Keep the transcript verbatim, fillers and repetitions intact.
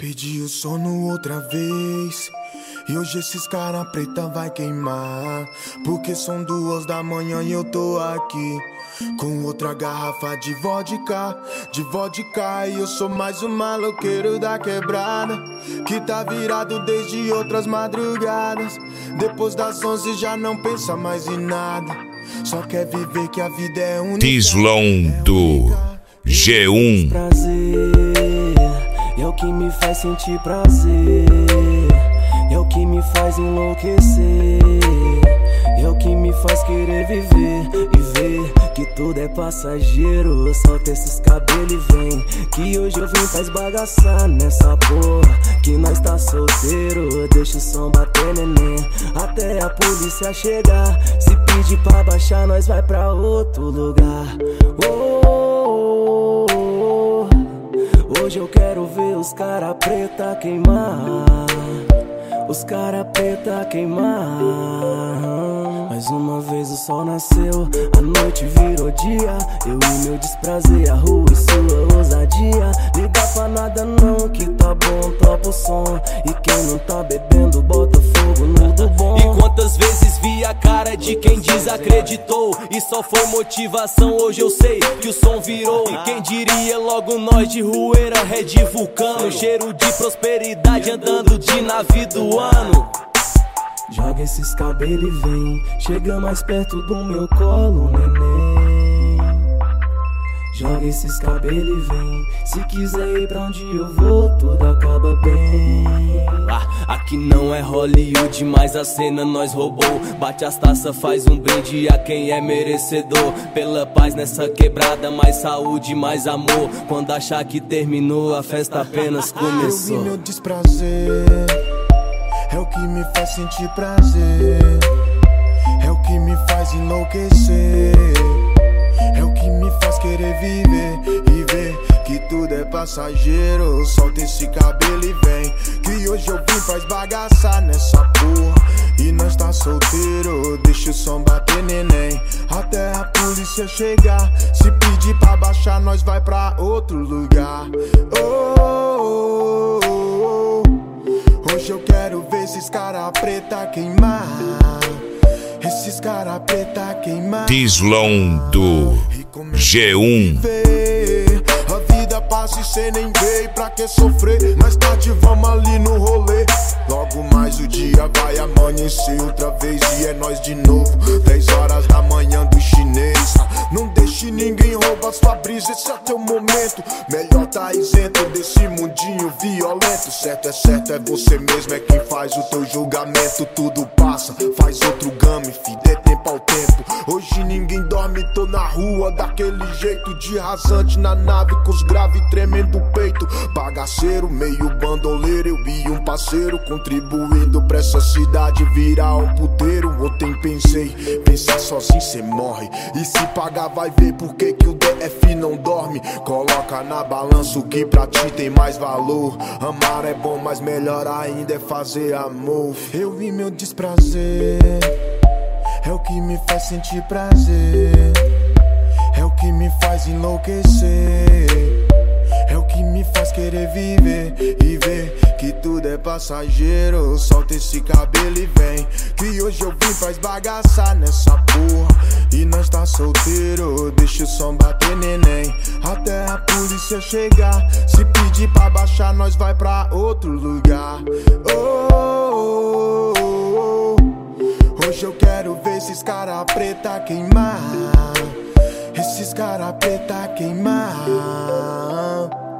Pedi o sono outra vez e hoje esses cara preta vai queimar, porque são duas da manhã e eu tô aqui com outra garrafa de vodka, de vodka. E eu sou mais um maloqueiro da quebrada, que tá virado desde outras madrugadas. Depois das onze já não pensa mais em nada, só quer viver que a vida é única. Tislão do G um. É o que me faz sentir prazer, é o que me faz enlouquecer, é o que me faz querer viver e ver que tudo é passageiro. Solta esses cabelos e vem, que hoje eu vim pra esbagaçar nessa porra, que nós tá solteiro. Deixa o som bater, neném, até a polícia chegar. Se pedir pra baixar, nós vai pra outro lugar. Oh, oh, oh, oh. Hoje eu quero ver os cara preta queimar, os cara preta queimar. Mais uma vez o sol nasceu, a noite virou dia. Eu e meu desprazer, a rua e sua ousadia. Liga pra nada não, que tá bom, topa o som. E quem não tá bebendo, bota fogo no do bom. E quantas vezes vi a cara de quem desacreditou, e só foi motivação, hoje eu sei que o som virou. E quem diria logo nós de Rueira, Red Vulcano, cheiro de prosperidade andando de navio do ano. Joga esses cabelos e vem, chega mais perto do meu colo, neném. Joga esses cabelos e vem, se quiser ir pra onde eu vou, tudo acaba bem. Ah, aqui não é Hollywood, mas a cena nós roubou. Bate as taças, faz um brinde a quem é merecedor. Pela paz nessa quebrada, mais saúde, mais amor. Quando achar que terminou, a festa apenas começou. Eu vi meu desprazer, é o que me faz sentir prazer, é o que me faz enlouquecer, é o que me faz querer viver e ver que tudo é passageiro. Solta esse cabelo e vem, que hoje eu vim pra esbagaçar nessa porra, e nós tá solteiro. Deixa o som bater, neném, até a polícia chegar. Se pedir pra baixar, nós vai pra outro lugar. Oh, oh, oh, oh. Hoje eu quero ver esses cara preta queimar, esses cara preta queimar. Tislão do G um. A vida passa e cê nem veio, pra que sofrer? Mais tarde vamos ali no rolê. Logo mais o dia vai amanhecer outra vez e é nós de novo. Dez horas da manhã do chinês. Não deixe ninguém roubar sua brisa, esse é teu momento. Melhor tá isento desse mundinho violento. Certo é certo, é você mesmo, é quem faz o teu julgamento. Tudo passa, faz outro game, fi, dê tempo ao tempo. Hoje ninguém dorme, tô na rua daquele jeito, de rasante na nave com os grave tremendo o peito. Bagaceiro, meio bandoleiro, eu e um parceiro, contribuindo pra essa cidade virar um puteiro. Ontem pensei, pensar sozinho cê morre, e se pagar vai ver por que que o D F não dorme. Coloca na balança o que pra ti tem mais valor. Amar é bom, mas melhor ainda é fazer amor. Eu vi meu desprazer, é o que me faz sentir prazer, é o que me faz enlouquecer, é o que me faz querer viver e ver que tudo é passageiro. Solta esse cabelo e vem, que hoje eu vim pra esbagaçar nessa porra, e nós tá solteiro. Deixa o som bater, neném, até a polícia chegar. Se pedir pra baixar, nós vai pra outro lugar. Oh, oh, oh, oh. Hoje eu quero ver esses cara preta queimar, esses cara preta queimar.